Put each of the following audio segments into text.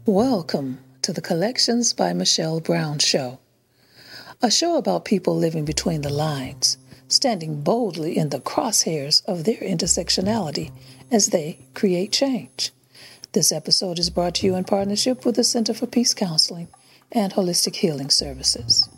Welcome to the Collections by Michelle Brown show, a show about people living between the lines, standing boldly in the crosshairs of their intersectionality as they create change. This episode is brought to you in partnership with the Center for Peace Counseling and Holistic Healing Services.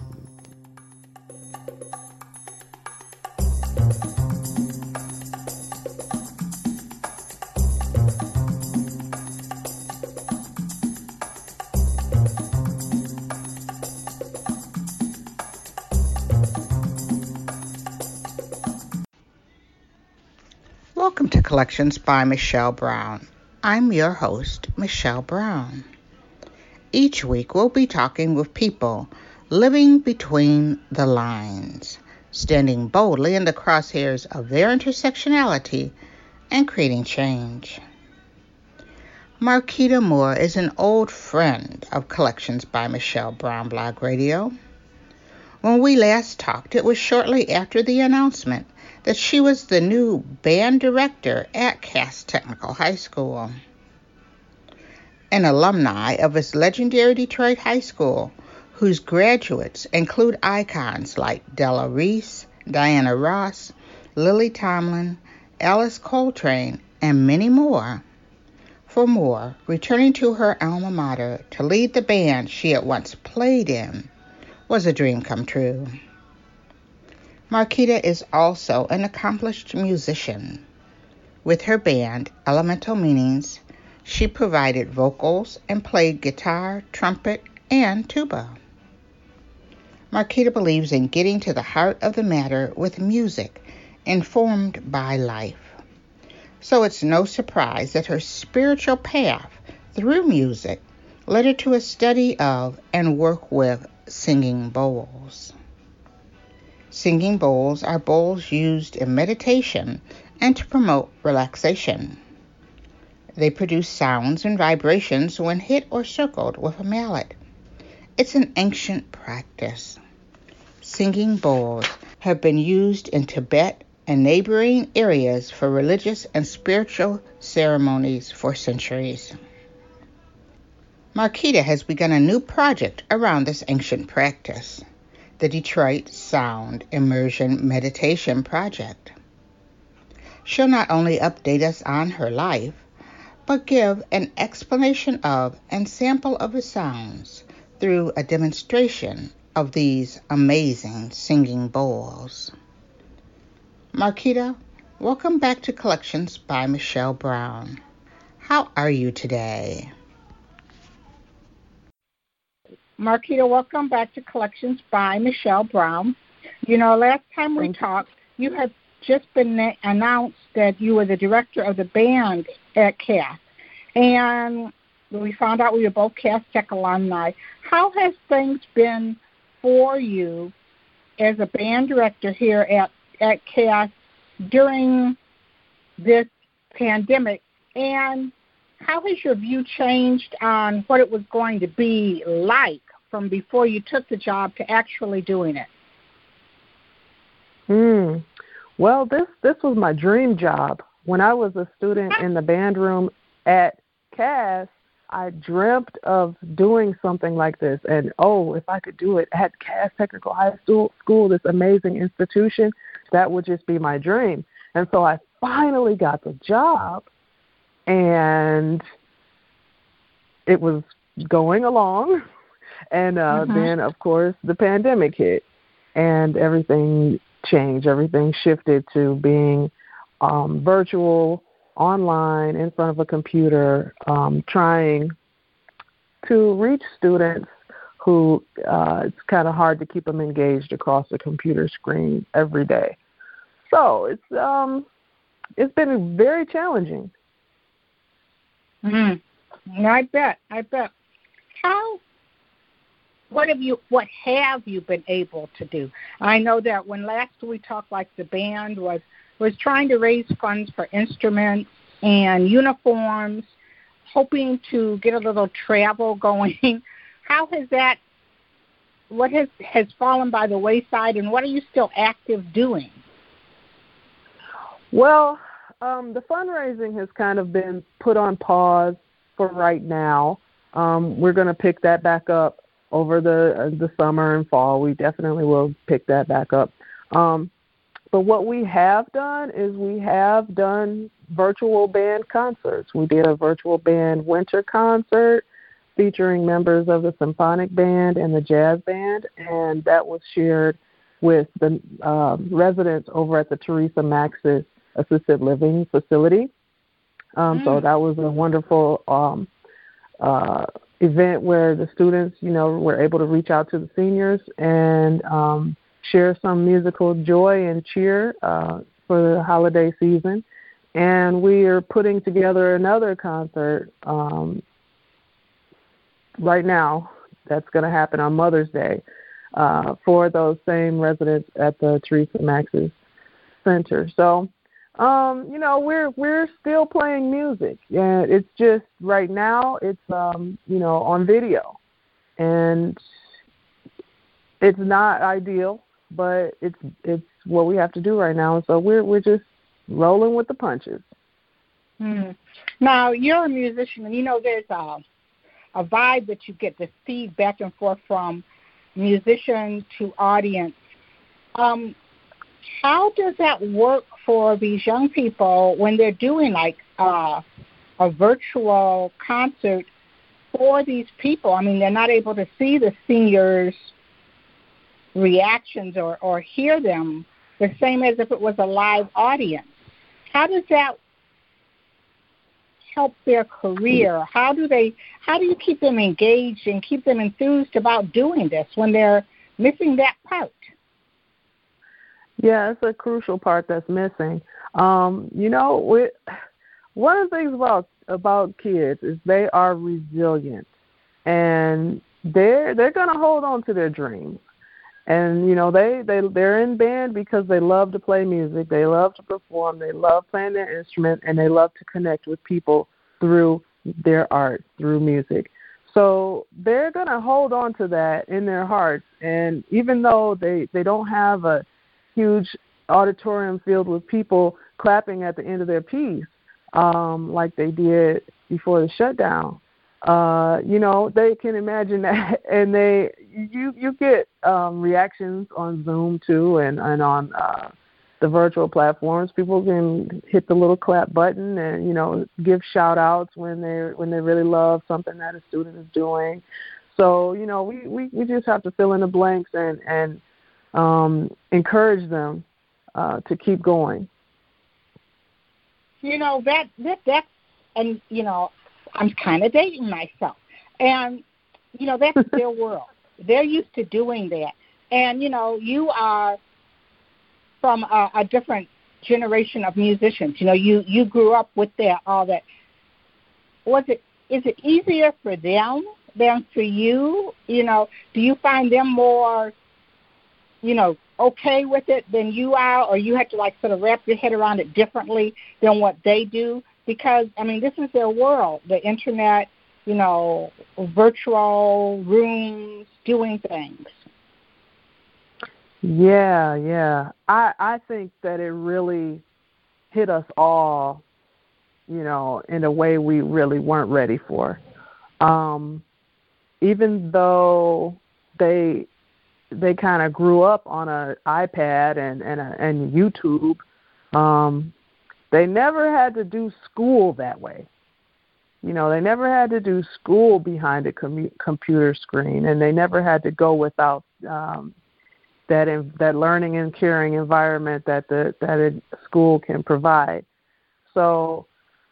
Welcome to Collections by Michelle Brown. I'm your host, Michelle Brown. Each week we'll be talking with people living between the lines, standing boldly in the crosshairs of their intersectionality and creating change. Marquita Moore is an old friend of Collections by Michelle Brown Blog Radio. When we last talked, it was shortly after the announcement that she was the new band director at Cass Technical High School. An alumni of its legendary Detroit High School, whose graduates include icons like Della Reese, Diana Ross, Lily Tomlin, Alice Coltrane, and many more. For Moore, returning to her alma mater to lead the band she had once played in was a dream come true. Marquita is also an accomplished musician. With her band, Elemental Meanings, she provided vocals and played guitar, trumpet, and tuba. Marquita believes in getting to the heart of the matter with music informed by life. So it's no surprise that her spiritual path through music led her to a study of and work with singing bowls. Singing bowls are bowls used in meditation and to promote relaxation. They produce sounds and vibrations when hit or circled with a mallet. It's an ancient practice. Singing bowls have been used in Tibet and neighboring areas for religious and spiritual ceremonies for centuries. Marquita has begun a new project around this ancient practice, the Detroit Sound Immersion Meditation Project. She'll not only update us on her life, but give an explanation of and sample of the sounds through a demonstration of these amazing singing bowls. Marquita, welcome back to Collections by Michelle Brown. How are you today? Marquita, welcome back to Collections by Michelle Brown. You know, last time we talked, you had just been announced that you were the director of the band at Cass. And we found out we were both Cass Tech alumni. How has things been for you as a band director here at Cass during this pandemic? And how has your view changed on what it was going to be like from before you took the job to actually doing it? Well, this was my dream job. When I was a student in the band room at Cass, I dreamt of doing something like this. And, if I could do it at Cass Technical High School, this amazing institution, that would just be my dream. And so I finally got the job, and it was going along. And then, of course, the pandemic hit, and everything changed. Everything shifted to being virtual, online, in front of a computer, trying to reach students who it's kind of hard to keep them engaged across a computer screen every day. So it's been very challenging. I bet. What have you been able to do? I know that when last we talked, like the band was trying to raise funds for instruments and uniforms, hoping to get a little travel going. How has that? What has fallen by the wayside, and what are you still active doing? Well, the fundraising has kind of been put on pause for right now. We're going to pick that back up over the summer and fall. We definitely will pick that back up. But what we have done is we have done virtual band concerts. We did a virtual band winter concert featuring members of the symphonic band and the jazz band, and that was shared with the residents over at the Teresa Maxis Assisted Living Facility. So that was a wonderful event where the students, were able to reach out to the seniors and share some musical joy and cheer for the holiday season. And we are putting together another concert right now that's going to happen on Mother's Day for those same residents at the Teresa Maxis Center. So, we're still playing music. And it's just right now it's, on video. And it's not ideal, but it's what we have to do right now. So we're just rolling with the punches. Now, you're a musician, and there's a vibe that you get, the feed back and forth from musician to audience. How does that work for these young people when they're doing like a virtual concert for these people? I mean, they're not able to see the seniors' reactions or hear them the same as if it was a live audience. How does that help their career? How do you keep them engaged and keep them enthused about doing this when they're missing that part? Yeah, it's a crucial part that's missing. One of the things about kids is they are resilient, and they're going to hold on to their dreams. And they're in band because they love to play music, they love to perform, they love playing their instrument, and they love to connect with people through their art, through music. So they're going to hold on to that in their hearts. And even though they don't have a huge auditorium filled with people clapping at the end of their piece, like they did before the shutdown, they can imagine that, and you get reactions on Zoom too, and on the virtual platforms. People can hit the little clap button and give shout outs when they really love something that a student is doing. So we just have to fill in the blanks and encourage them to keep going. That and I'm kind of dating myself. And, that's their world. They're used to doing that. And, you are from a different generation of musicians. You grew up with all that. Is it easier for them than for you? Do you find them more, okay with it than you are, or you have to sort of wrap your head around it differently than what they do? Because, this is their world, the internet, virtual rooms, doing things. Yeah. I think that it really hit us all, in a way we really weren't ready for. Even though they kind of grew up on an iPad and YouTube, they never had to do school that way. They never had to do school behind a computer screen, and they never had to go without that learning and caring environment that a school can provide. So,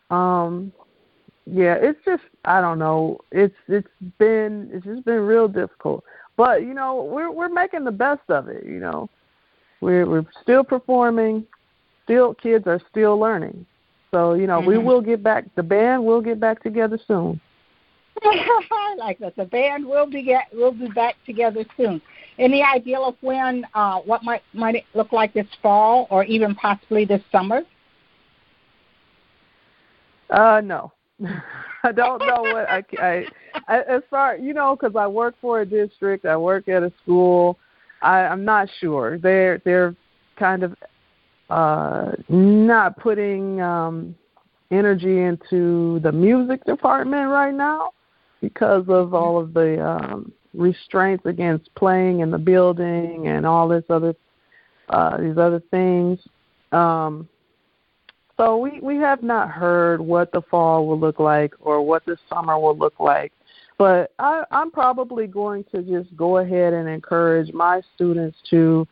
it's just, I don't know. It's just been real difficult. But we're making the best of it. We're still performing. Still, kids are still learning. So, we will get back. The band will get back together soon. I like that. The band will be back together soon. Any idea of when, what might it look like this fall or even possibly this summer? No. I don't know what I as far, because I work for a district, I work at a school. I'm not sure. They're kind of not putting energy into the music department right now. because of all of the restraints against playing in the building and all these other things. So we have not heard what the fall will look like or what the summer will look like. But I'm probably going to just go ahead and encourage my students to,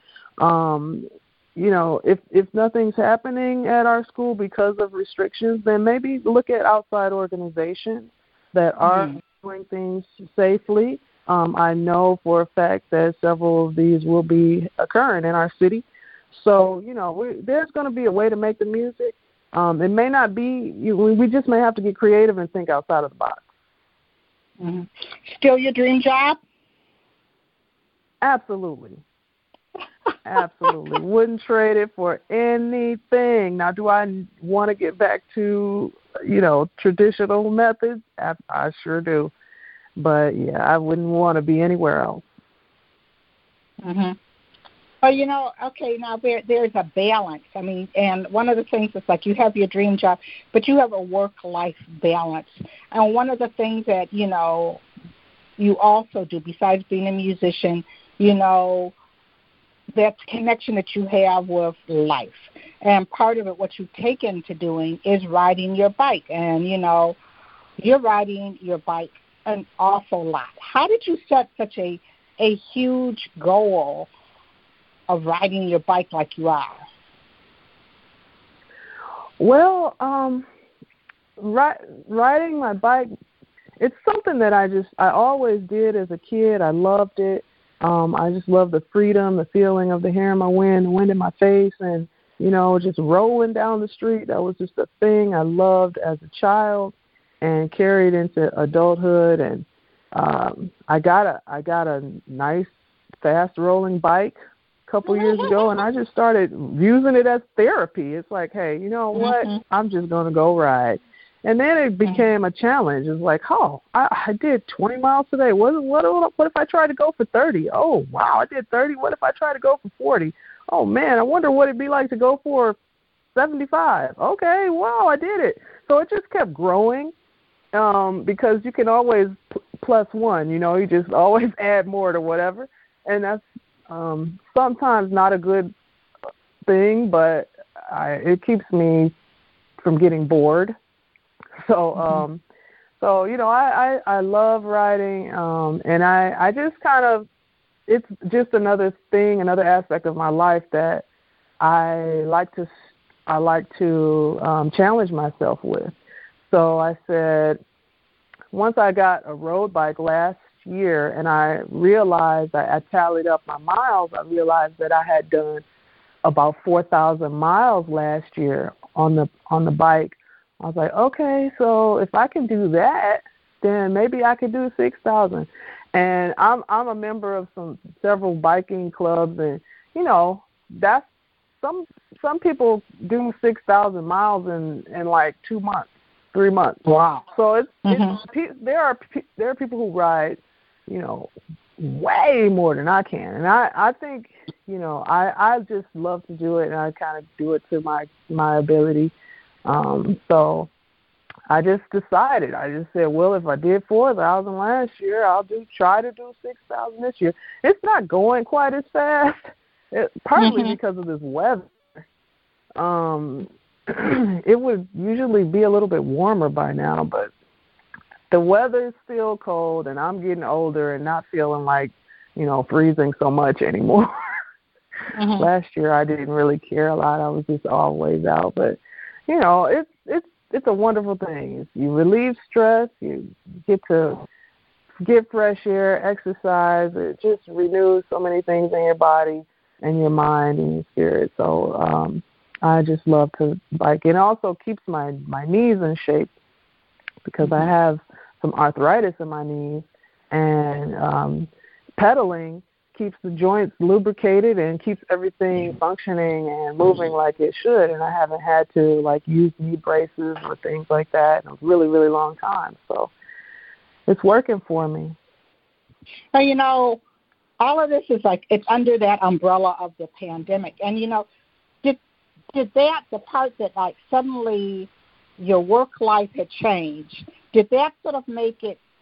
if nothing's happening at our school because of restrictions, then maybe look at outside organizations that are doing things safely. I know for a fact that several of these will be occurring in our city. So, there's going to be a way to make the music. It may not be, we just may have to get creative and think outside of the box. Mm-hmm. Still your dream job? Absolutely. Absolutely. Wouldn't trade it for anything. Now, do I want to get back to, traditional methods? I sure do. But, yeah, I wouldn't want to be anywhere else. Mm-hmm. Well, okay, now there's a balance. I mean, and one of the things is like you have your dream job, but you have a work-life balance. And one of the things that, you also do besides being a musician, that connection that you have with life. And part of it, what you've taken to doing is riding your bike. And, you're riding your bike an awful lot. How did you set such a huge goal of riding your bike like you are? Well, riding my bike, it's something that I always did as a kid. I loved it. I just loved the freedom, the feeling of the hair in my wind, the wind in my face, and, just rolling down the street. That was just a thing I loved as a child and carried into adulthood. And I got a nice, fast rolling bike couple years ago, and I just started using it as therapy. It's like, hey, you know what? I'm just going to go ride. And then it became a challenge. It's like, I did 20 miles today. What if I try to go for 30? Oh, wow, I did 30. What if I try to go for 40? Oh, man, I wonder what it'd be like to go for 75. Okay, wow, I did it. So it just kept growing because you can always plus one. You just always add more to whatever. And that's sometimes not a good thing, but it keeps me from getting bored. So, I love riding, and I just kind of, it's just another thing, another aspect of my life that I like to challenge myself with. So I said, once I got a road bike last year, and I realized, I tallied up my miles, I realized that I had done about 4,000 miles last year on the bike. I was like, okay, so if I can do that, then maybe I could do 6,000. And I'm a member of several biking clubs, and that's some people do 6,000 miles in like 2 months, 3 months. Wow. So there are people who ride way more than I can. And I think, I just love to do it, and I kind of do it to my ability. So I just decided, I just said, well, if I did 4,000 last year, I'll try to do 6,000 this year. It's not going quite as fast, partly because of this weather. It would usually be a little bit warmer by now, but the weather's still cold, and I'm getting older and not feeling like, freezing so much anymore. Last year I didn't really care a lot. I was just always out, but it's a wonderful thing. You relieve stress, you get to get fresh air, exercise. It just renews so many things in your body and your mind and your spirit. So I just love to bike. It also keeps my knees in shape because I have some arthritis in my knees, and pedaling keeps the joints lubricated and keeps everything functioning and moving like it should. And I haven't had to use knee braces or things like that in a really, really long time. So it's working for me. Well, all of this is it's under that umbrella of the pandemic. And did that, the part that suddenly your work life had changed, did that sort of make it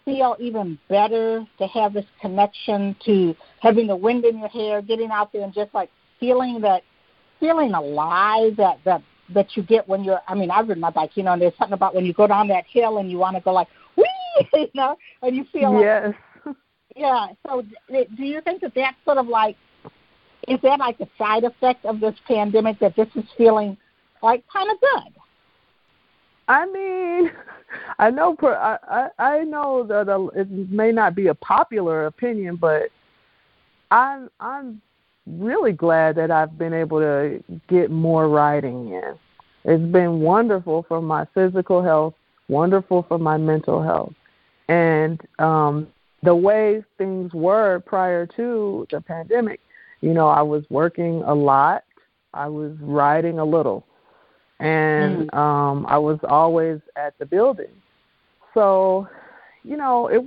feel even better to have this connection to having the wind in your hair, getting out there and just like feeling alive that you get when you're, I mean, I've ridden my bike, you know, and there's something about when you go down that hill and you want to go like, whee, you know, and you feel yes. like, yeah. So do you think that that's sort of like, is that like a side effect of this pandemic, that this is feeling like kind of good? I mean, I know I know that it may not be a popular opinion, but I'm really glad that I've been able to get more riding in. It's been wonderful for my physical health, wonderful for my mental health. And the way things were prior to the pandemic, you know, I was working a lot. I was riding a little. And I was always at the building. So, you know, I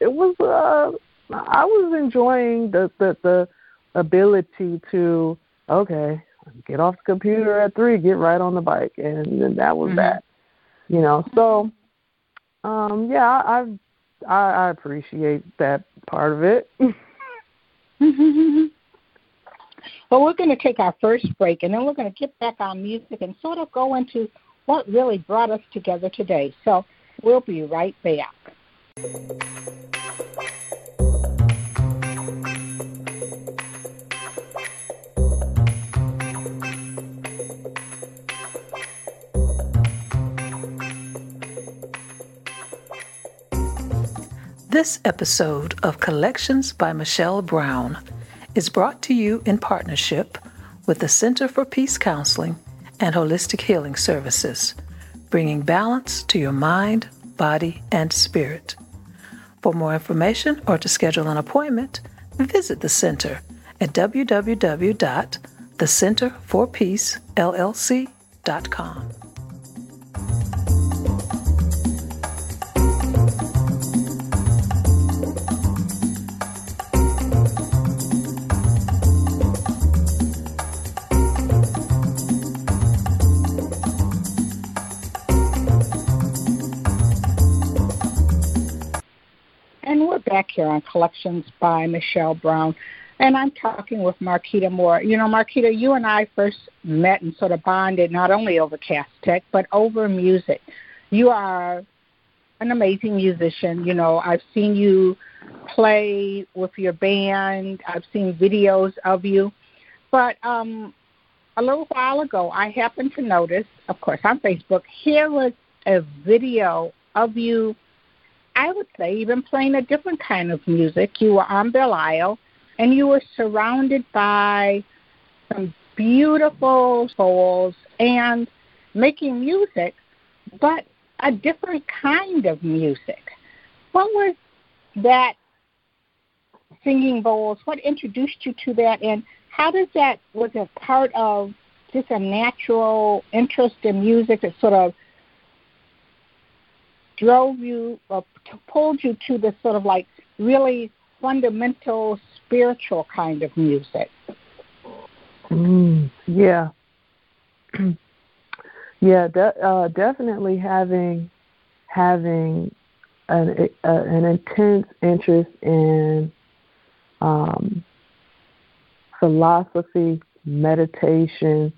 was enjoying the ability to, okay, get off the computer at 3, get right on the bike, and then that was that. You know, so yeah, I appreciate that part of it. Well, we're going to take our first break, and then we're going to get back on music and sort of go into what really brought us together today. So we'll be right back. This episode of Collections by Michelle Brown is brought to you in partnership with the Center for Peace Counseling and Holistic Healing Services, bringing balance to your mind, body, and spirit. For more information or to schedule an appointment, visit the center at www.thecenterforpeacellc.com. Back here on Collections by Michelle Brown, and I'm talking with Marquita Moore. You know, Marquita, you and I first met and sort of bonded not only over Cass Tech, but over music. You are an amazing musician. You know, I've seen you play with your band. I've seen videos of you. But a little while ago, I happened to notice, of course, on Facebook, here was a video of you, I would say, even playing a different kind of music. You were on Belial, and you were surrounded by some beautiful souls and making music, but a different kind of music. What was that singing bowls? What introduced you to that, and how does that, was it part of just a natural interest in music that sort of drove you or pulled you to this sort of like really fundamental spiritual kind of music? Yeah. Yeah, definitely having an intense interest in philosophy, meditation,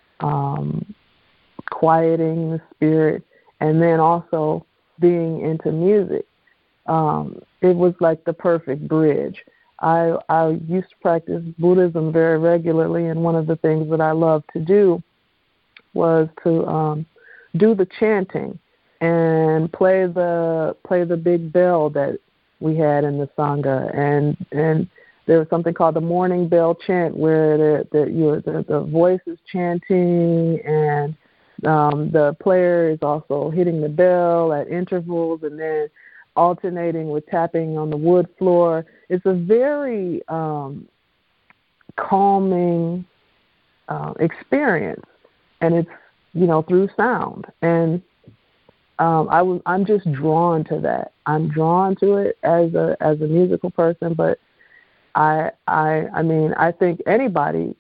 quieting the spirit, and then also being into music. It was like the perfect bridge. I used to practice Buddhism very regularly, and one of the things that I loved to do was to do the chanting and play the big bell that we had in the Sangha, and there was something called the morning bell chant where the voice is chanting and the player is also hitting the bell at intervals and then alternating with tapping on the wood floor. It's a very calming experience, and it's, you know, through sound. And I'm just drawn to that. I'm drawn to it as a musical person, but I mean, I think anybody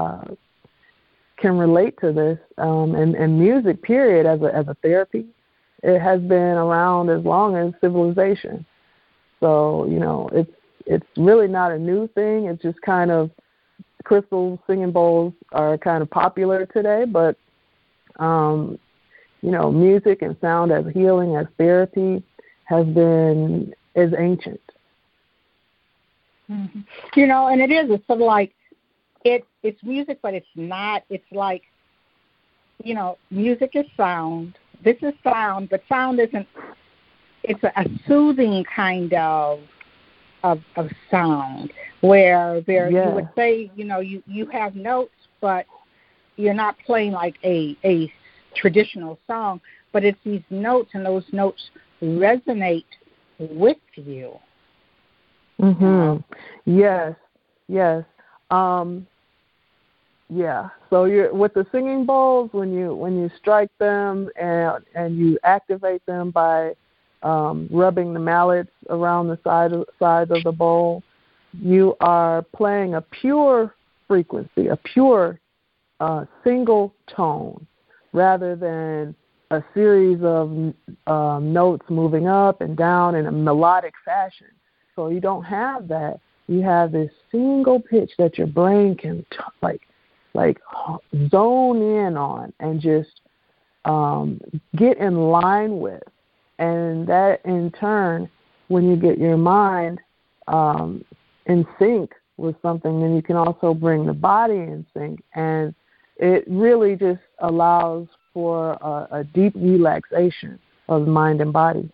can relate to this, and music, period, as a therapy, it has been around as long as civilization. So, it's really not a new thing. It's just kind of crystal singing bowls are kind of popular today, but music and sound as healing, as therapy is ancient. Mm-hmm. And it's sort of like it's music, but it's not. It's like, music is sound. This is sound, but sound isn't. It's a soothing kind of sound where you would say, you have notes, but you're not playing like a traditional song, but it's these notes, and those notes resonate with you. Mhm. Yes. Yeah. So you're with the singing bowls, when you strike them and you activate them by rubbing the mallets around the sides of the bowl, you are playing a pure frequency, a pure single tone, rather than a series of notes moving up and down in a melodic fashion. So you don't have that. You have this single pitch that your brain can zone in on and just get in line with. And that, in turn, when you get your mind in sync with something, then you can also bring the body in sync. And it really just allows for a deep relaxation of the mind and body.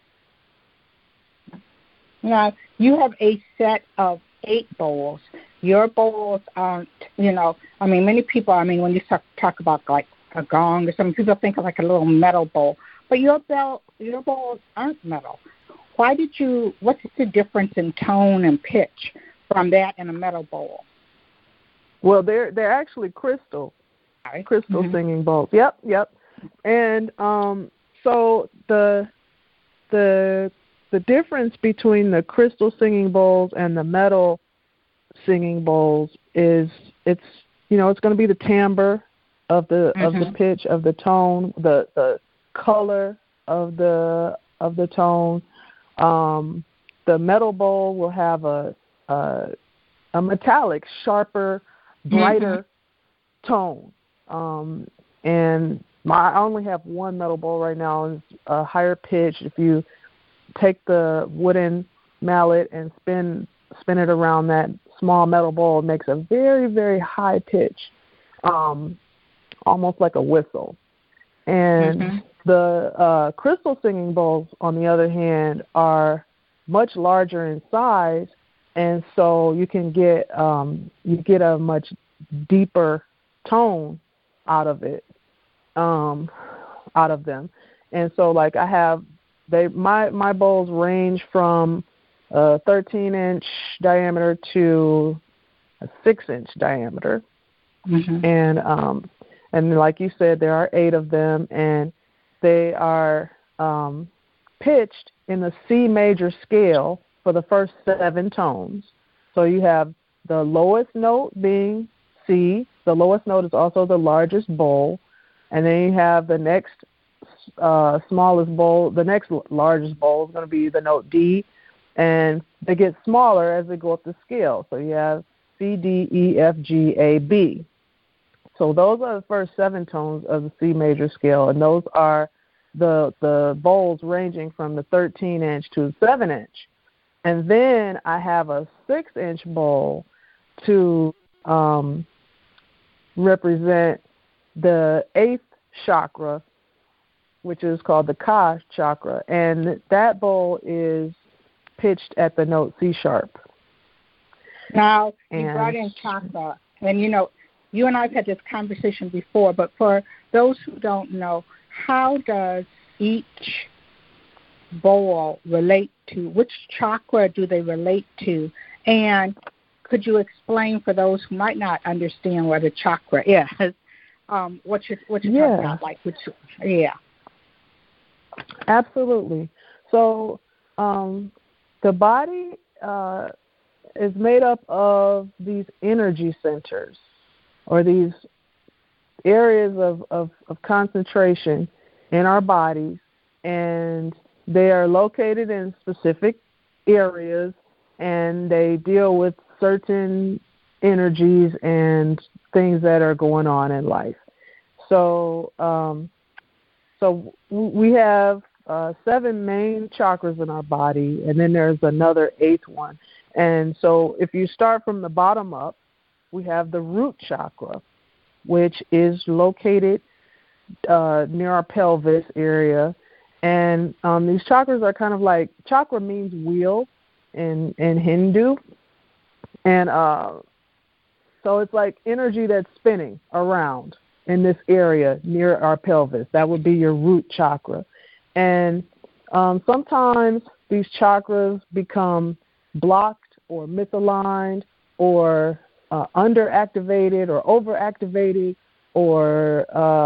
Now, you have a set of 8 bowls. Your bowls aren't, many people, when you talk about like a gong or something, people think of like a little metal bowl. But your bowls aren't metal. What's the difference in tone and pitch from that and a metal bowl? Well, they're actually crystal mm-hmm. singing bowls. Yep. And so the difference between the crystal singing bowls and the metal singing bowls is it's going to be the timbre of the pitch, of the tone, the color of the tone. The metal bowl will have a metallic, sharper, brighter tone. And I only have one metal bowl right now. It's a higher pitch. If you take the wooden mallet and spin it around that small metal bowl, it makes a very, very high pitch, almost like a whistle. And the crystal singing bowls, on the other hand, are much larger in size, and so you can get a much deeper tone out of them. And so, like, I have my bowls range from a 13-inch diameter to a 6-inch diameter, and like you said, there are 8 of them, and they are pitched in the C major scale for the first 7 tones. So you have the lowest note being C. The lowest note is also the largest bowl, and then you have the next smallest bowl. The next largest bowl is going to be the note D, and they get smaller as they go up the scale. So you have C, D, E, F, G, A, B. So those are the first 7 tones of the C major scale, and those are the bowls ranging from the 13-inch to the 7-inch. And then I have a 6-inch bowl to represent the 8th chakra, which is called the Ka chakra, and that bowl is pitched at the note C sharp. Now, you brought in chakra, and you and I have had this conversation before, but for those who don't know, how does each bowl relate to, which chakra do they relate to? And could you explain for those who might not understand what a chakra is, what you're talking about? Like, Absolutely. So the body is made up of these energy centers, or these areas of concentration in our bodies and they are located in specific areas, and they deal with certain energies and things that are going on in life. So, so we have 7 main chakras in our body, and then there's another 8th one. And so if you start from the bottom up, we have the root chakra, which is located near our pelvis area. And these chakras are kind of like, chakra means wheel in Hindu. And so it's like energy that's spinning around in this area near our pelvis. That would be your root chakra. And sometimes these chakras become blocked or misaligned or underactivated or overactivated or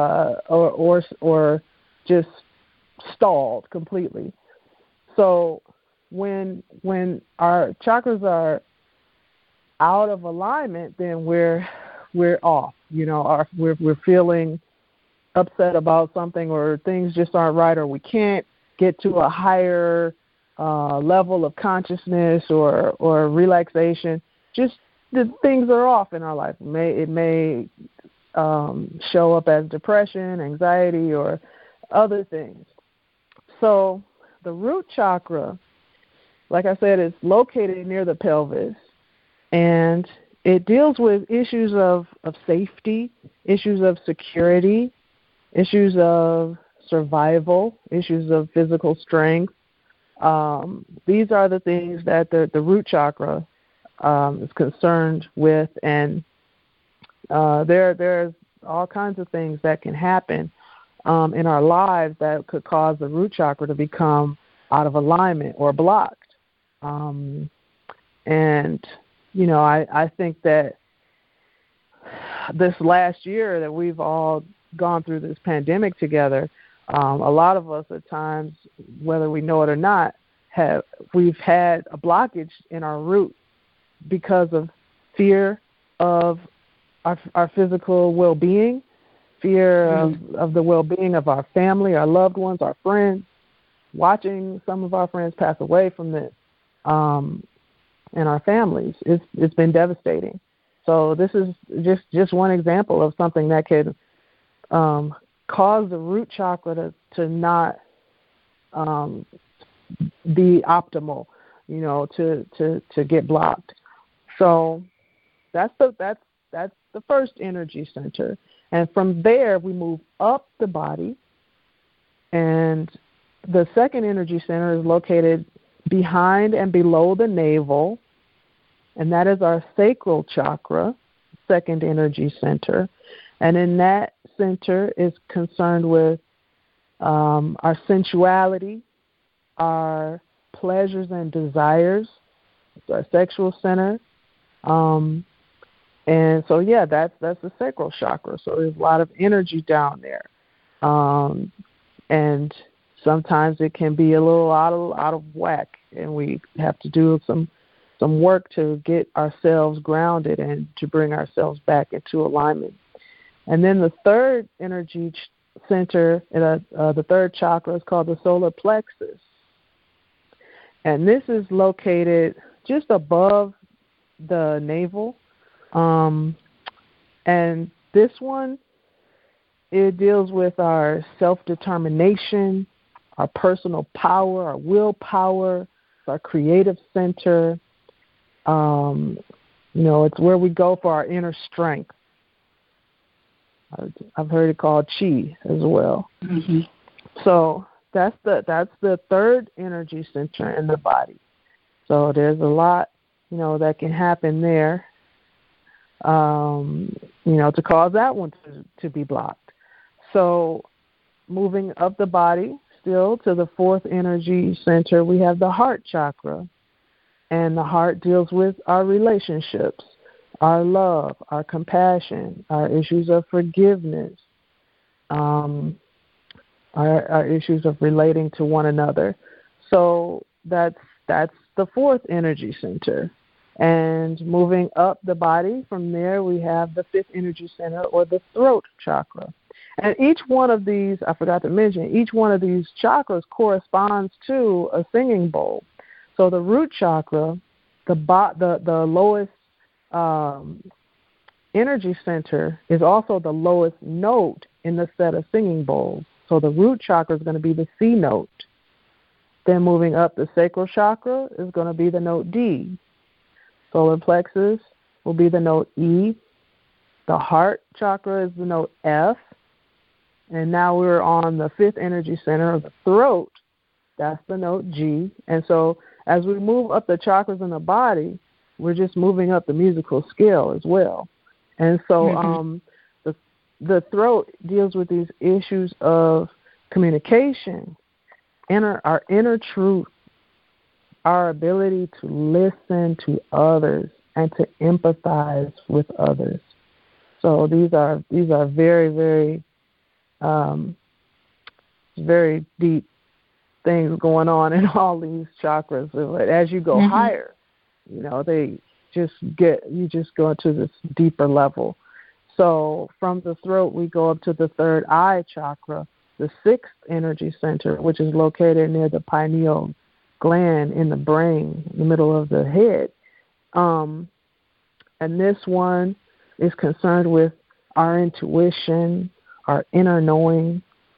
just stalled completely. So when our chakras are out of alignment, then we're off. You know, we're feeling upset about something, or things just aren't right, or we can't get to a higher level of consciousness or relaxation. Just the things are off in our life. It may show up as depression, anxiety, or other things. So the root chakra, like I said, is located near the pelvis, and it deals with issues of safety, issues of security, issues of survival, issues of physical strength. These are the things that the root chakra is concerned with, and there's all kinds of things that can happen in our lives that could cause the root chakra to become out of alignment or blocked. And, you know, I think that this last year that we've all gone through this pandemic together, a lot of us at times, whether we know it or not, we've had a blockage in our root because of fear of our physical well-being, fear of the well-being of our family, our loved ones, our friends, watching some of our friends pass away from this, and our families. It's been devastating. So this is just one example of something that could cause the root chakra to not be optimal, you know, to get blocked. So that's the first energy center. And from there, we move up the body. And the second energy center is located behind and below the navel. And that is our sacral chakra, second energy center. And in that center is concerned with our sensuality, our pleasures and desires. It's our sexual center. And so, yeah, that's the sacral chakra. So there's a lot of energy down there. And sometimes it can be a little out of whack, and we have to do some work to get ourselves grounded and to bring ourselves back into alignment. And then the third energy center, the third chakra, is called the solar plexus. And this is located just above the navel. And this one, it deals with our self-determination, our personal power, our willpower, our creative center. You know, it's where we go for our inner strength. I've heard it called chi as well. Mm-hmm. So that's the third energy center in the body. So there's a lot, you know, that can happen there, you know, to cause that one to be blocked. So moving up the body still to the fourth energy center, we have the heart chakra. And the heart deals with our relationships, our love, our compassion, our issues of forgiveness, our issues of relating to one another. So that's the fourth energy center. And moving up the body, from there we have the fifth energy center, or the throat chakra. And each one of these, I forgot to mention, each one of these chakras corresponds to a singing bowl. So the root chakra, the lowest energy center, is also the lowest note in the set of singing bowls. So the root chakra is going to be the C note. Then moving up, the sacral chakra is going to be the note D. Solar plexus will be the note E. The heart chakra is the note F. And now we're on the fifth energy center of the throat. That's the note G. And so as we move up the chakras in the body, we're just moving up the musical scale as well. And so the throat deals with these issues of communication, our inner truth, our ability to listen to others and to empathize with others. So these are very, very, very deep things going on in all these chakras. But as you go higher, you just go into this deeper level. So from the throat, we go up to the third eye chakra, the sixth energy center, which is located near the pineal gland in the brain, in the middle of the head. And this one is concerned with our intuition, our inner knowing,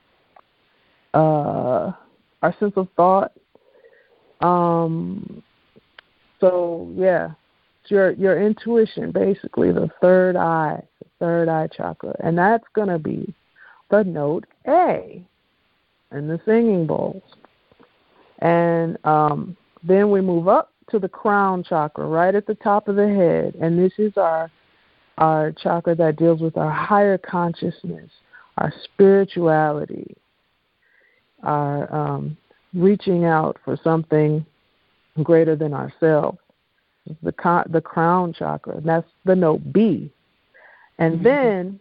our sense of thought. It's your intuition, basically, the third eye chakra. And that's going to be the note A in the singing bowls. And then we move up to the crown chakra, right at the top of the head. And this is our chakra that deals with our higher consciousness, our spirituality, our reaching out for something greater than ourselves. The crown chakra, and that's the note B. And then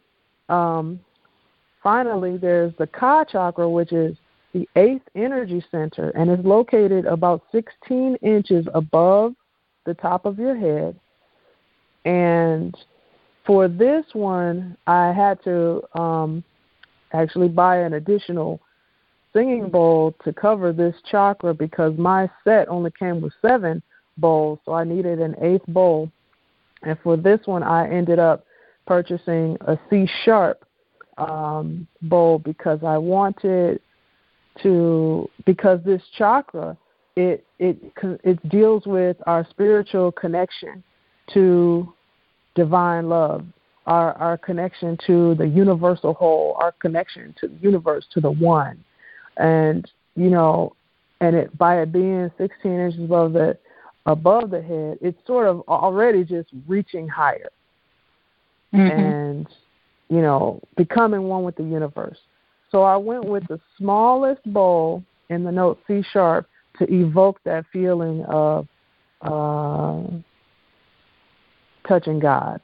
finally there's the Ka chakra, which is the eighth energy center, and is located about 16 inches above the top of your head. And for this one, I had to actually buy an additional singing bowl to cover this chakra because my set only came with 7 bowls, so I needed an 8th bowl. And for this one, I ended up purchasing a C sharp bowl because I wanted to, because this chakra, it deals with our spiritual connection to divine love, our connection to the universal whole, our connection to the universe, to the one. And it, by it being 16 inches above the head, it's sort of already just reaching higher and, becoming one with the universe. So I went with the smallest bowl in the note C sharp to evoke that feeling of touching God.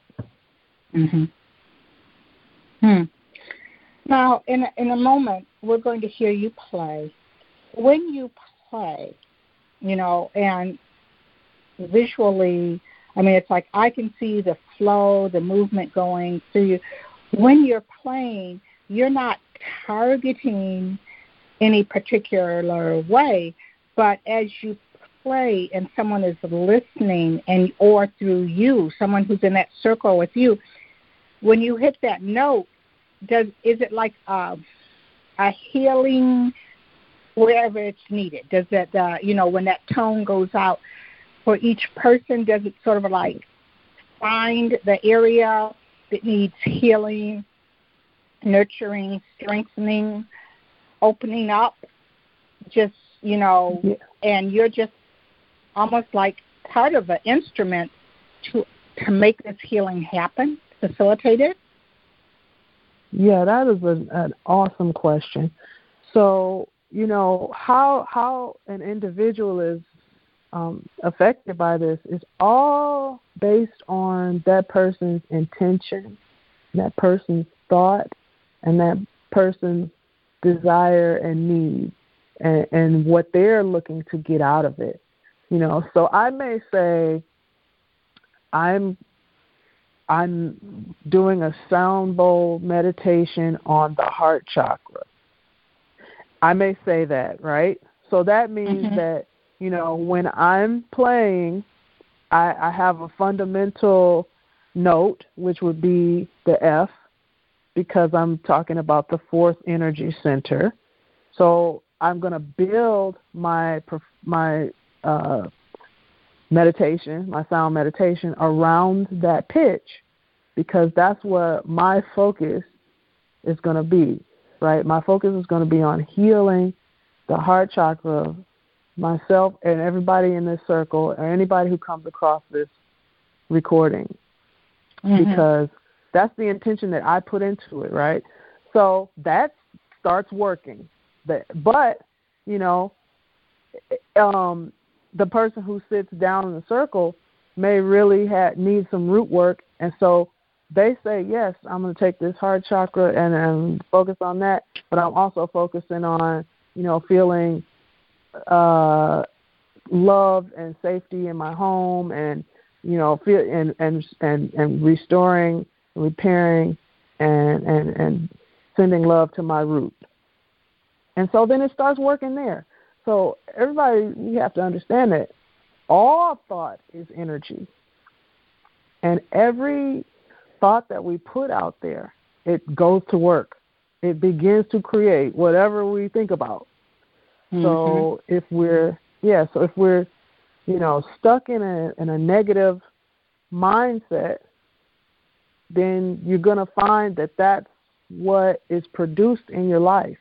Now, in a moment, we're going to hear you play. When you play, and visually, it's like I can see the flow, the movement going through you. When you're playing, you're not targeting any particular way, but as you play and someone is listening, or through you, someone who's in that circle with you, when you hit that note, is it like a healing wherever it's needed? Does that, when that tone goes out for each person, does it sort of like find the area that needs healing, nurturing, strengthening, opening up, just, and you're just almost like part of the instrument to make this healing happen, facilitate it? Yeah, that is an awesome question. So, how an individual is affected by this is all based on that person's intention, that person's thought, and that person's desire and need, and what they're looking to get out of it. So I may say, I I'm doing a sound bowl meditation on the heart chakra. I may say that, right? So that means that, when I'm playing, I have a fundamental note, which would be the F, because I'm talking about the fourth energy center. So I'm going to build my meditation, my sound meditation, around that pitch, because that's what my focus is going to be, right? My focus is going to be on healing the heart chakra, myself and everybody in this circle, or anybody who comes across this recording, because that's the intention that I put into it, right? So that starts working. But the person who sits down in the circle may really need some root work, and so they say, yes, I'm going to take this heart chakra and focus on that, but I'm also focusing on, feeling love and safety in my home, and feel and restoring, repairing, and sending love to my root. And so then it starts working there. So everybody, you have to understand that all thought is energy. And every thought that we put out there, it goes to work. It begins to create whatever we think about. So if we're stuck in a negative mindset, then you're going to find that that's what is produced in your life.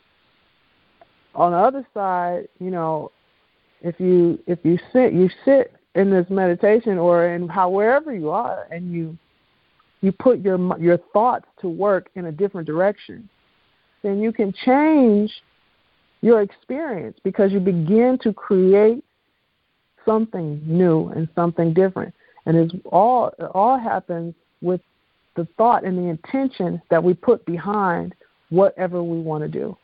On the other side, if you sit in this meditation or in wherever you are, and you put your thoughts to work in a different direction, then you can change your experience, because you begin to create something new and something different. And it all happens with the thought and the intention that we put behind whatever we want to do.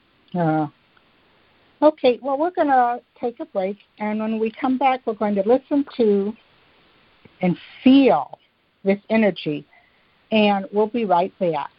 Okay, well, we're going to take a break, and when we come back, we're going to listen to and feel this energy, and we'll be right back.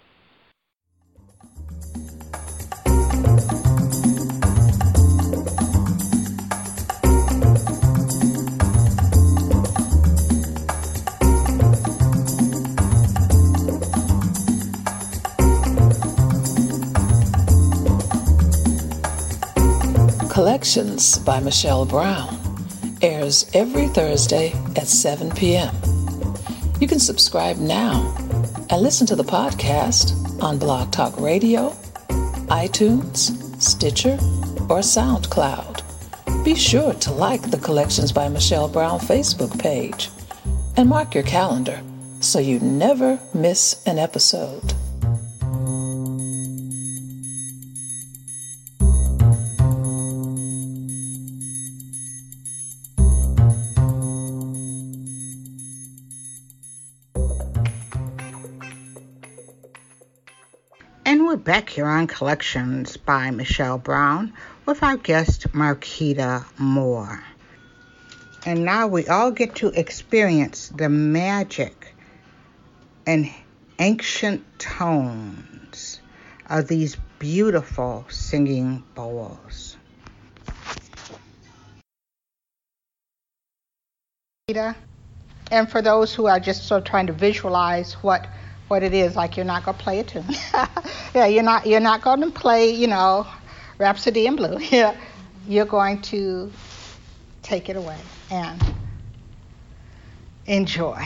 Collections by Michelle Brown airs every Thursday at 7 p.m. You can subscribe now and listen to the podcast on Blog Talk Radio, iTunes, Stitcher, or SoundCloud. Be sure to like the Collections by Michelle Brown Facebook page and mark your calendar so you never miss an episode. And we're back here on Collections by Michelle Brown with our guest, Marquita Moore. And now we all get to experience the magic and ancient tones of these beautiful singing bowls. And for those who are just sort of trying to visualize what it is, like you're not going to play a tune. Yeah, you're not going to play, Rhapsody in Blue. Yeah, you're going to take it away and enjoy.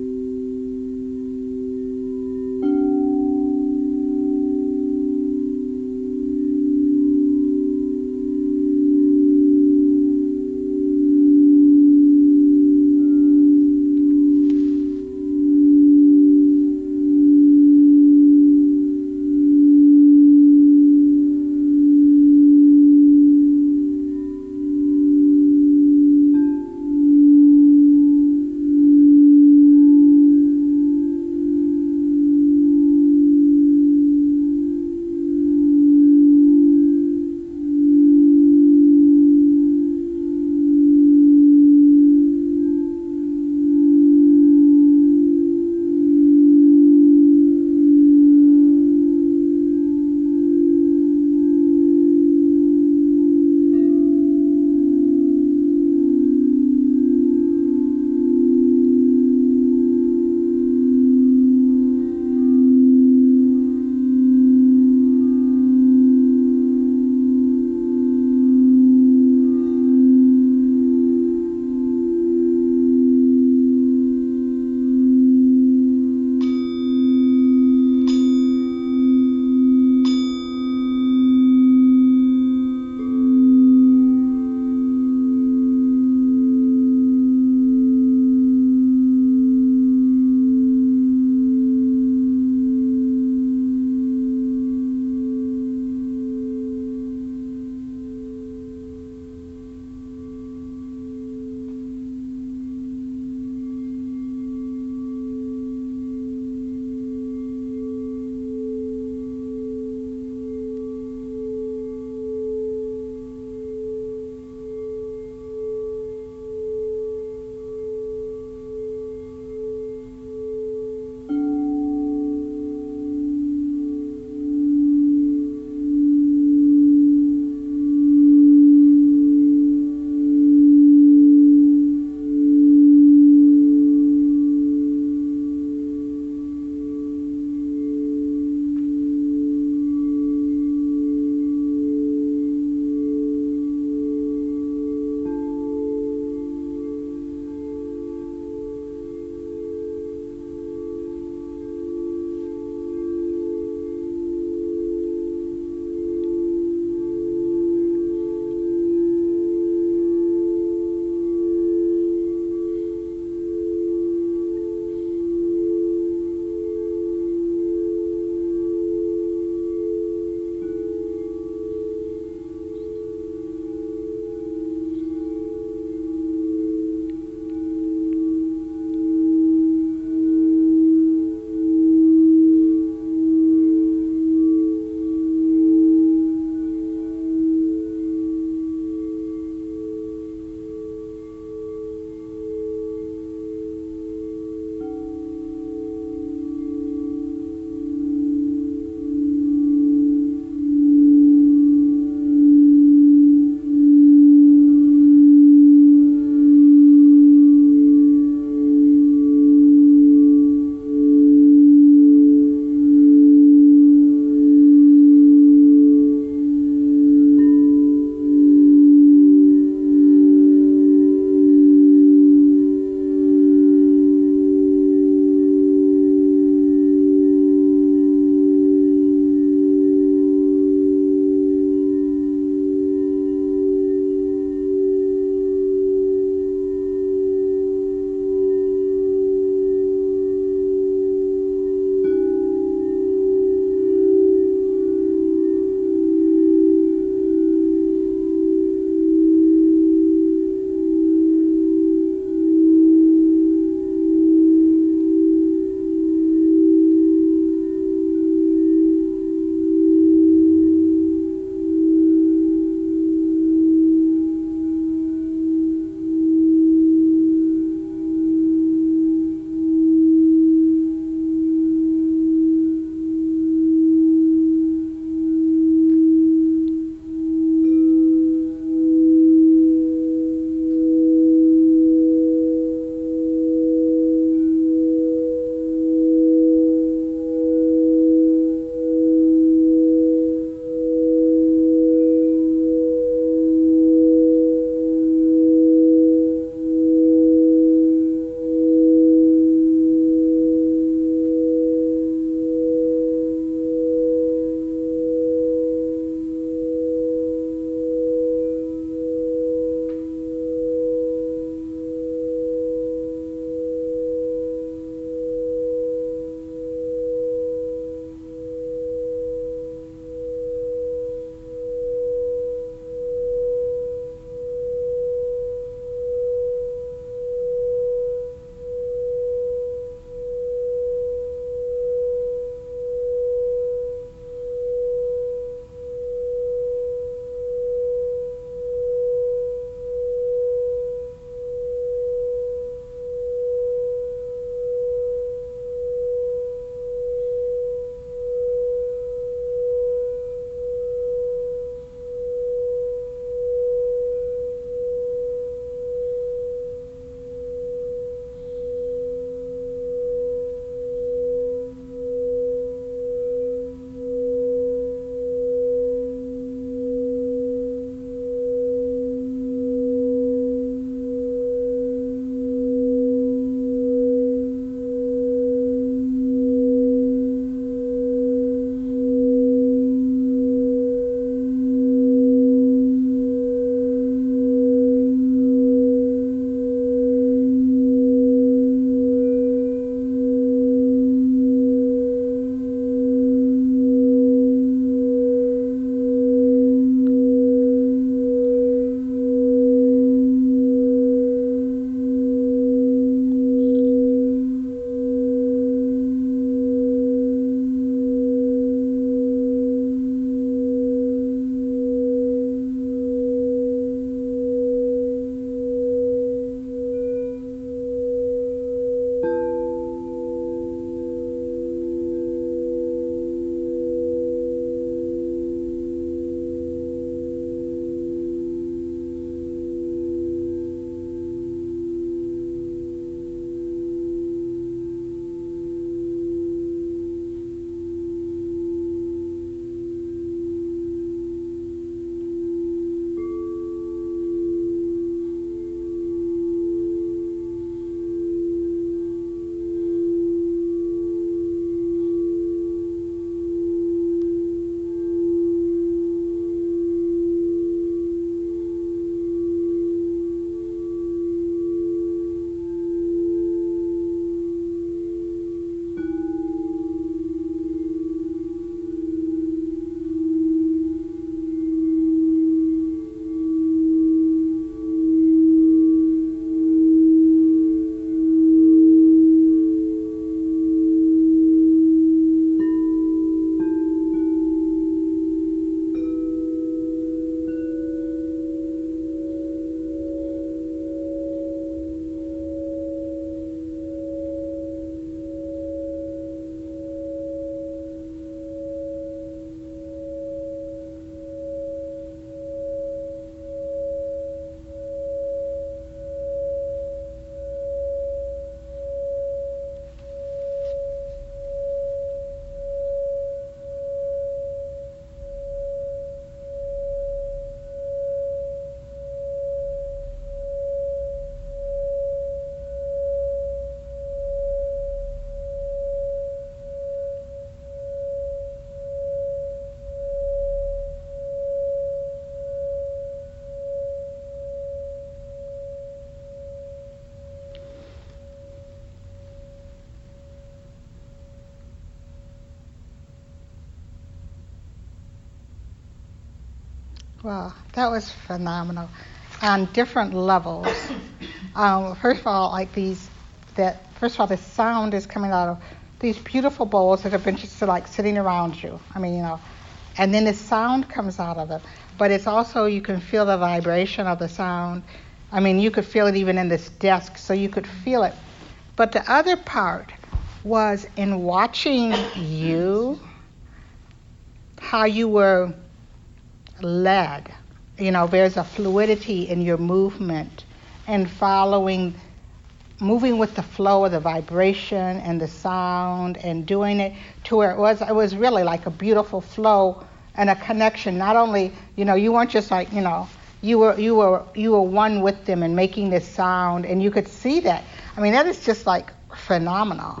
Well, that was phenomenal on different levels. First of all, the sound is coming out of these beautiful bowls that have been just like sitting around you. I mean, and then the sound comes out of it. But it's also, you can feel the vibration of the sound. I mean, you could feel it even in this desk, so you could feel it. But the other part was in watching you, how you were led. There's a fluidity in your movement and moving with the flow of the vibration and the sound and doing it to where it was really like a beautiful flow and a connection. Not only, you weren't just like, you were one with them and making this sound, and you could see that. I mean, that is just like phenomenal.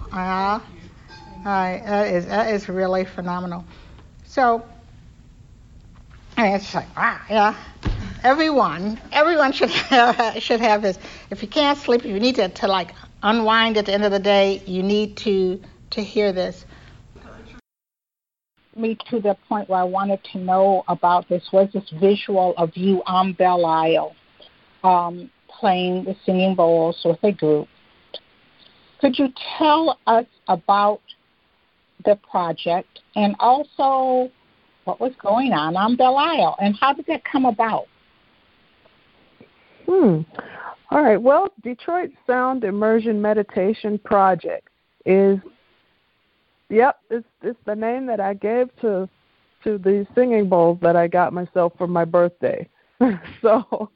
That is really phenomenal. So, I mean, it's just like, wow, yeah. Everyone should have this. If you can't sleep, if you need to like unwind at the end of the day, you need to hear this. Me to the point where I wanted to know about this was this visual of you on Belle Isle, playing the singing bowls with a group. Could you tell us about the project and also what was going on Belle Isle, and how did that come about? All right. Well, Detroit Sound Immersion Meditation Project is, it's the name that I gave to the singing bowls that I got myself for my birthday. So,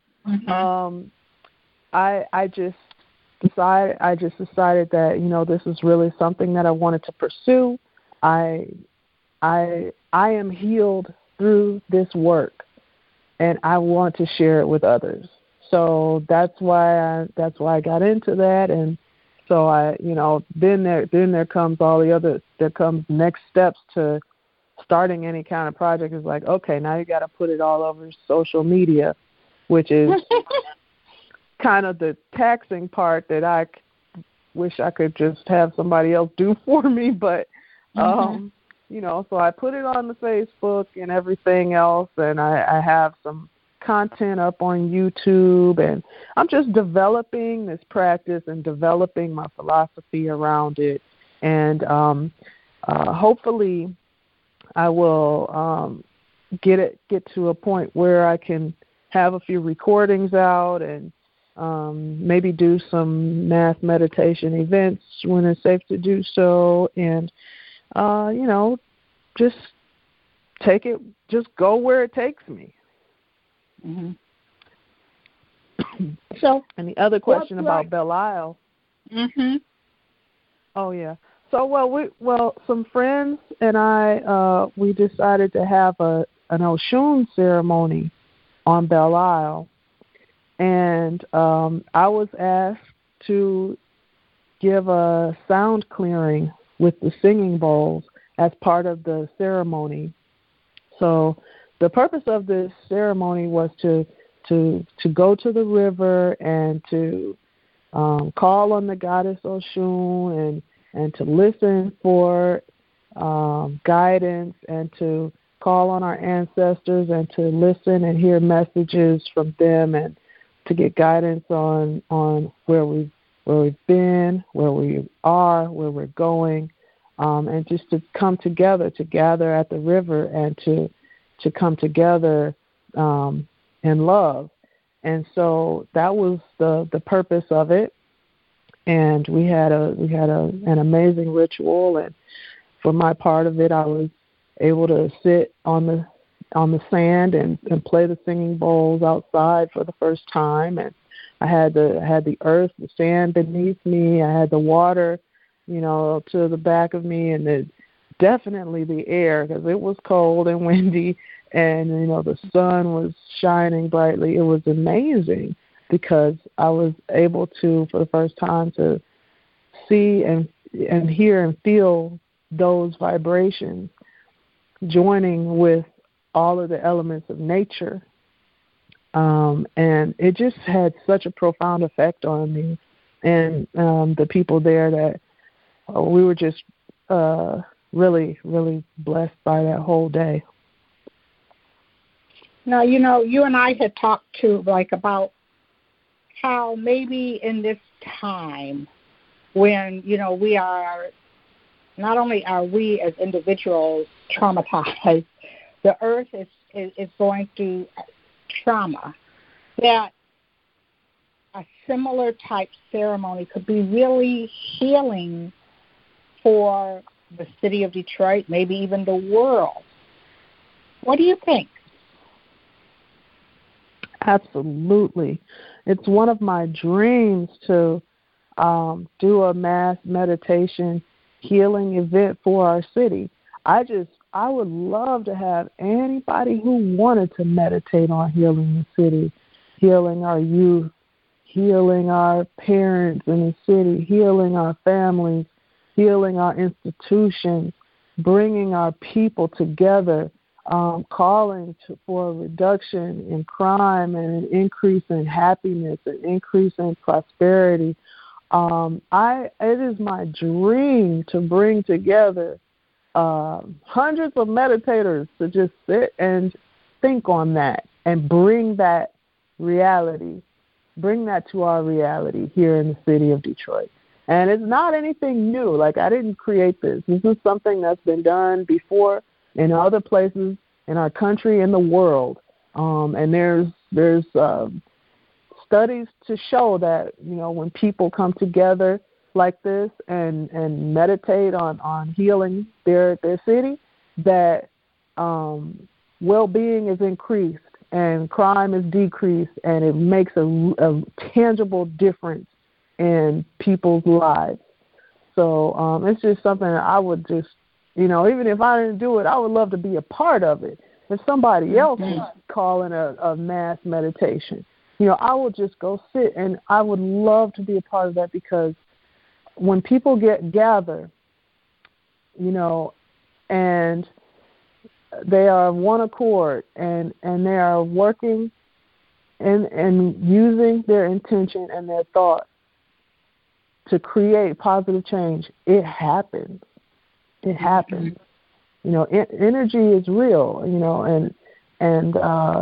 I just decided that, this is really something that I wanted to pursue. I am healed through this work, and I want to share it with others. So that's why I got into that, and so then there comes there comes next steps to starting any kind of project. Is like, okay, now you got to put it all over social media, which is kind of the taxing part that I wish I could just have somebody else do for me, but so I put it on the Facebook and everything else, and I have some content up on YouTube, and I'm just developing this practice and developing my philosophy around it, and hopefully I will get to a point where I can have a few recordings out and maybe do some mass meditation events when it's safe to do so, and just go where it takes me. So, and the other question about Belle Isle. Oh yeah. So some friends and I we decided to have an Oshun ceremony on Belle Isle, and I was asked to give a sound clearing with the singing bowls as part of the ceremony. So the purpose of this ceremony was to go to the river and to call on the goddess Oshun and to listen for guidance and to call on our ancestors and to listen and hear messages from them and to get guidance on where we've been, where we are, where we're going, and just to come together, to gather at the river and to come together in love. And so that was the purpose of it. And we had an amazing ritual, and for my part of it, I was able to sit on the sand and play the singing bowls outside for the first time, and I had the earth, the sand beneath me. I had the water, to the back of me, and definitely the air, because it was cold and windy, and the sun was shining brightly. It was amazing because I was able to, for the first time, to see and hear and feel those vibrations joining with all of the elements of nature. And it just had such a profound effect on me and the people there that we were just really, really blessed by that whole day. Now, you and I had talked too, about how maybe in this time when, we are, not only are we as individuals traumatized, the earth is going through trauma, that a similar type ceremony could be really healing for the city of Detroit, maybe even the world. What do you think? Absolutely. It's one of my dreams to do a mass meditation healing event for our city. I would love to have anybody who wanted to meditate on healing the city, healing our youth, healing our parents in the city, healing our families, healing our institutions, bringing our people together, calling for a reduction in crime and an increase in happiness, an increase in prosperity. It is my dream to bring together hundreds of meditators to just sit and think on that and bring that reality, bring that to our reality here in the city of Detroit. And it's not anything new. Like, I didn't create this. This is something that's been done before in other places in our country and the world. And there's studies to show that, when people come together like this and meditate on healing their city, that well-being is increased and crime is decreased, and it makes a tangible difference in people's lives. So it's just something that I would just, even if I didn't do it, I would love to be a part of it. If somebody else is calling a mass meditation, I would just go sit, and I would love to be a part of that, because when people gather, and they are of one accord, and they are working and using their intention and their thought to create positive change, it happens. It happens. Energy is real, and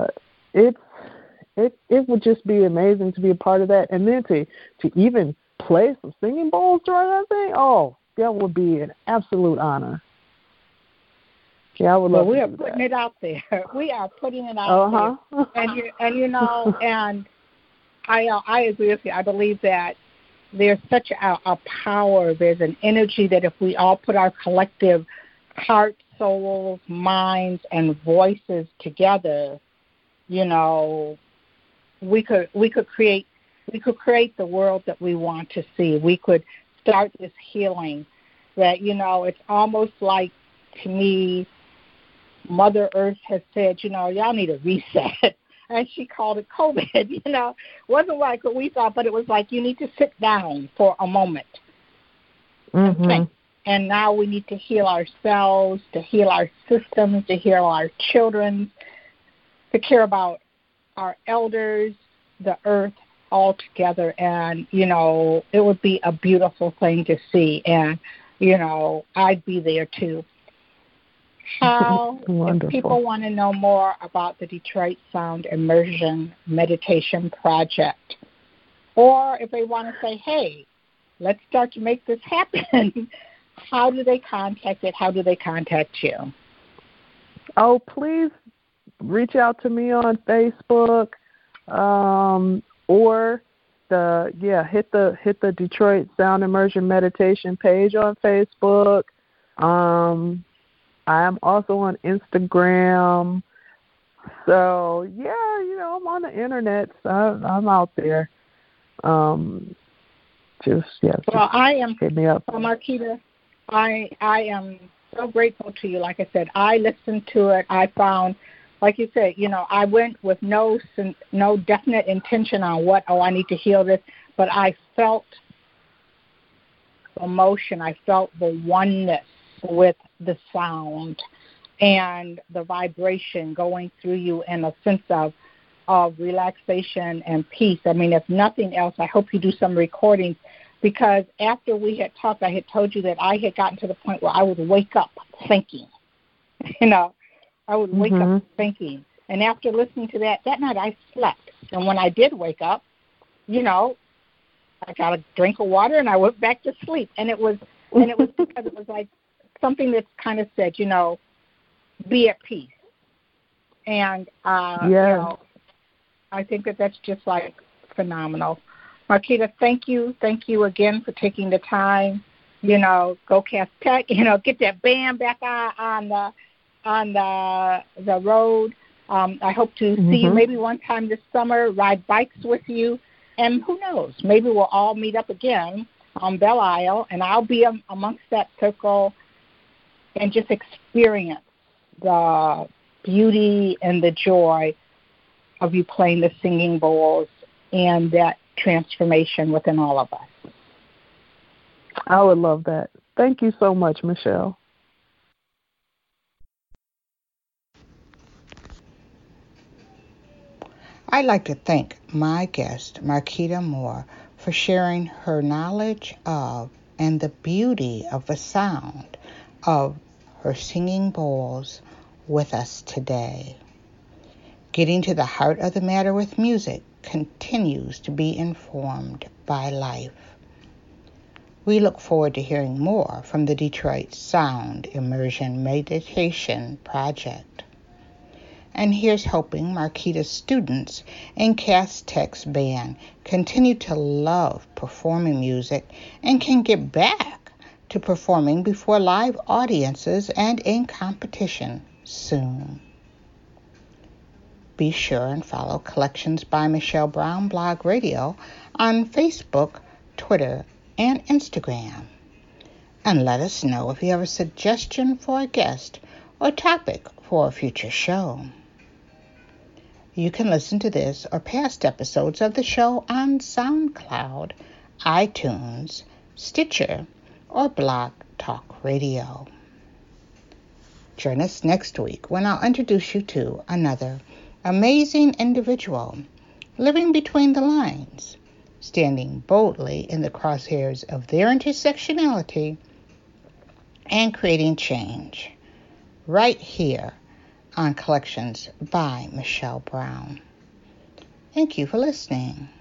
it would just be amazing to be a part of that. And then to even play some singing bowls during that thing, that would be an absolute honor. Yeah, I would love to do that. We are putting it out there. We are putting it out there. And I agree with you. I believe that there's such a power, there's an energy that if we all put our collective hearts, souls, minds, and voices together, we could create the world that we want to see. We could start this healing that, it's almost like, to me, Mother Earth has said, y'all need a reset. And she called it COVID. It wasn't like what we thought, but it was like, you need to sit down for a moment. Mm-hmm. And now we need to heal ourselves, to heal our systems, to heal our children, to care about our elders, the earth, all together. And, it would be a beautiful thing to see. And, I'd be there too. How, if people want to know more about the Detroit Sound Immersion Meditation Project, or if they want to say, hey, let's start to make this happen, how do they contact it? How do they contact you? Oh, please reach out to me on Facebook, or hit the Detroit Sound Immersion Meditation page on Facebook. I am also on Instagram. So, I'm on the internet. So I'm out there. Well, I am, hit me up. Marquita, I am so grateful to you. Like I said, I listened to it. I found, like you said, I went with no definite intention on I need to heal this, but I felt emotion. I felt the oneness with the sound and the vibration going through you, in a sense of relaxation and peace. I mean, if nothing else, I hope you do some recordings, because after we had talked, I had told you that I had gotten to the point where I would wake up thinking, I would wake up thinking. And after listening to that night I slept. And when I did wake up, I got a drink of water and I went back to sleep. And it was because it was like something that kind of said, be at peace. And, I think that's just like phenomenal. Marquita, thank you. Thank you again for taking the time, go Cass Tech, get that band back on the road. I hope to see you maybe one time this summer, ride bikes with you. And who knows, maybe we'll all meet up again on Belle Isle, and I'll be amongst that circle and just experience the beauty and the joy of you playing the singing bowls and that transformation within all of us. I would love that. Thank you so much, Michelle. I'd like to thank my guest, Marquita Moore, for sharing her knowledge of and the beauty of the sound of her singing bowls with us today. Getting to the heart of the matter with music continues to be informed by life. We look forward to hearing more from the Detroit Sound Immersion Meditation Project. And here's hoping Marquita's students in Cass Tech's band continue to love performing music and can get back to performing before live audiences and in competition soon. Be sure and follow Collections by Michelle Brown Blog Radio on Facebook, Twitter, and Instagram. And let us know if you have a suggestion for a guest or topic for a future show. You can listen to this or past episodes of the show on SoundCloud, iTunes, Stitcher, or Blog Talk Radio. Join us next week when I'll introduce you to another amazing individual living between the lines, standing boldly in the crosshairs of their intersectionality and creating change right here on Collections by Michelle Brown. Thank you for listening.